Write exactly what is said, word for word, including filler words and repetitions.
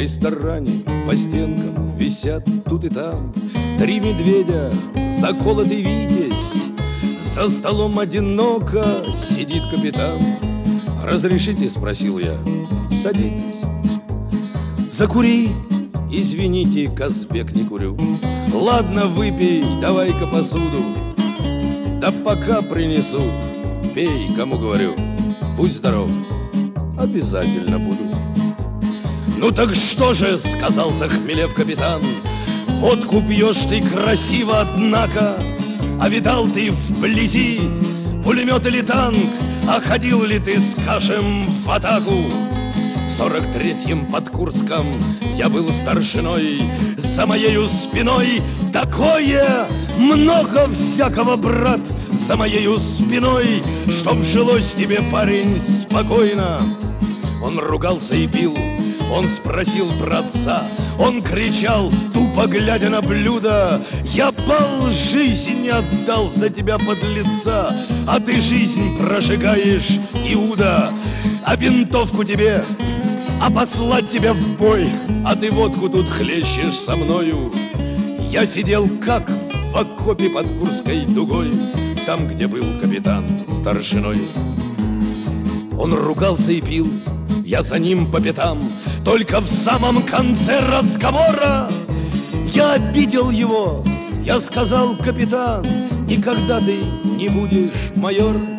ресторане по стенкам висят тут и там три медведя, заколотый витязь. За столом одиноко сидит капитан. «Разрешите?» — спросил я. «Садитесь». «Закури». «Извините, Казбек, не курю». «Ладно, выпей, давай-ка посуду». «Да пока принесут». «Пей, кому говорю». «Будь здоров». «Обязательно буду». «Ну так что же?» — сказал, захмелев капитан. «Водку пьешь ты красиво, однако, а видал ты вблизи пулемет или танк, а ходил ли ты, скажем, в атаку?» В сорок третьем под Курском я был старшиной. За моею спиной такое много всякого, брат, за моею спиной, чтоб жилось тебе, парень, спокойно. Он ругался и пил, он спросил про отца, он кричал, тупо глядя на блюдо: «Я пол жизни отдал за тебя, подлеца, а ты жизнь прожигаешь, Иуда, а винтовку тебе, а послать тебя в бой, а ты водку тут хлещешь со мною». Я сидел как в окопе под Курской дугой, там, где был капитан старшиной. Он ругался и пил, я за ним по пятам. Только в самом конце разговора я обидел его. Я сказал: «Капитан, никогда ты не будешь майор».